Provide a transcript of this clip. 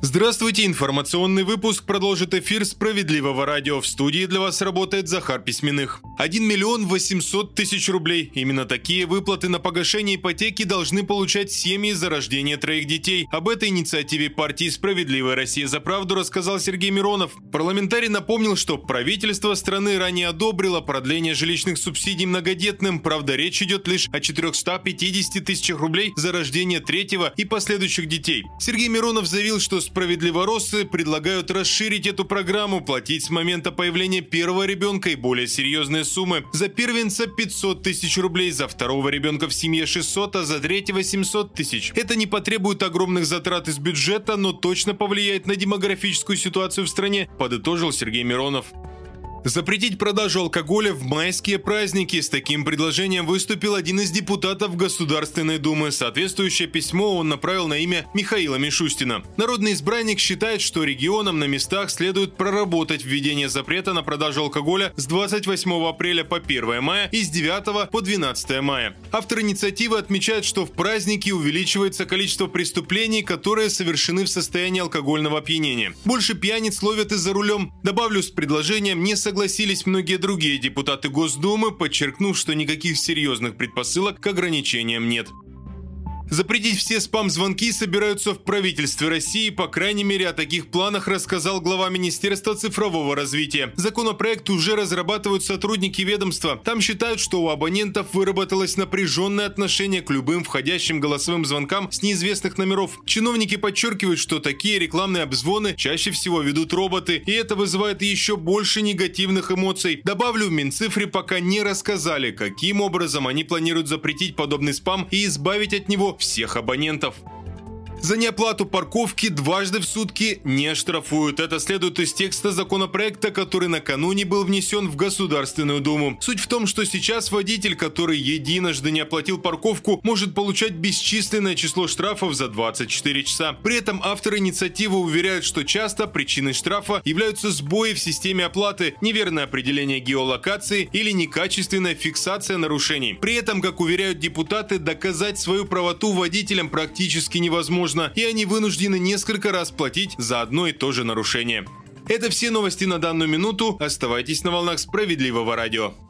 Здравствуйте, информационный выпуск продолжит эфир «Справедливого радио». В студии для вас работает Захар Письменных. 1 миллион 800 тысяч рублей. Именно такие выплаты на погашение ипотеки должны получать семьи за рождение 3 детей. Об этой инициативе партии «Справедливая Россия за правду» рассказал Сергей Миронов. Парламентарий напомнил, что правительство страны ранее одобрило продление жилищных субсидий многодетным. Правда, речь идет лишь о 450 тысячах рублей за рождение 3-го и последующих детей. Сергей Миронов заявил, что справедливороссы предлагают расширить эту программу, платить с момента появления первого ребенка и более серьезные суммы. За первенца 500 тысяч рублей, за второго ребенка в семье 600, а за третьего 700 тысяч. Это не потребует огромных затрат из бюджета, но точно повлияет на демографическую ситуацию в стране, подытожил Сергей Миронов. Запретить продажу алкоголя в майские праздники. С таким предложением выступил один из депутатов Государственной Думы. Соответствующее письмо он направил на имя Михаила Мишустина. Народный избранник считает, что регионам на местах следует проработать введение запрета на продажу алкоголя с 28 апреля по 1 мая и с 9 по 12 мая. Автор инициативы отмечает, что в праздники увеличивается количество преступлений, которые совершены в состоянии алкогольного опьянения. Больше пьяниц ловят и за рулем. Добавлю, с предложением не согласились многие другие депутаты Госдумы, подчеркнув, что никаких серьезных предпосылок к ограничениям нет. Запретить все спам-звонки собираются в правительстве России. По крайней мере, о таких планах рассказал глава Министерства цифрового развития. Законопроект уже разрабатывают сотрудники ведомства. Там считают, что у абонентов выработалось напряженное отношение к любым входящим голосовым звонкам с неизвестных номеров. Чиновники подчеркивают, что такие рекламные обзвоны чаще всего ведут роботы, и это вызывает еще больше негативных эмоций. Добавлю, в Минцифре пока не рассказали, каким образом они планируют запретить подобный спам и избавить от него всех абонентов. За неоплату парковки дважды в сутки не штрафуют. Это следует из текста законопроекта, который накануне был внесен в Государственную Думу. Суть в том, что сейчас водитель, который единожды не оплатил парковку, может получать бесчисленное число штрафов за 24 часа. При этом авторы инициативы уверяют, что часто причиной штрафа являются сбои в системе оплаты, неверное определение геолокации или некачественная фиксация нарушений. При этом, как уверяют депутаты, доказать свою правоту водителям практически невозможно, и они вынуждены несколько раз платить за одно и то же нарушение. Это все новости на данную минуту. Оставайтесь на волнах Справедливого радио.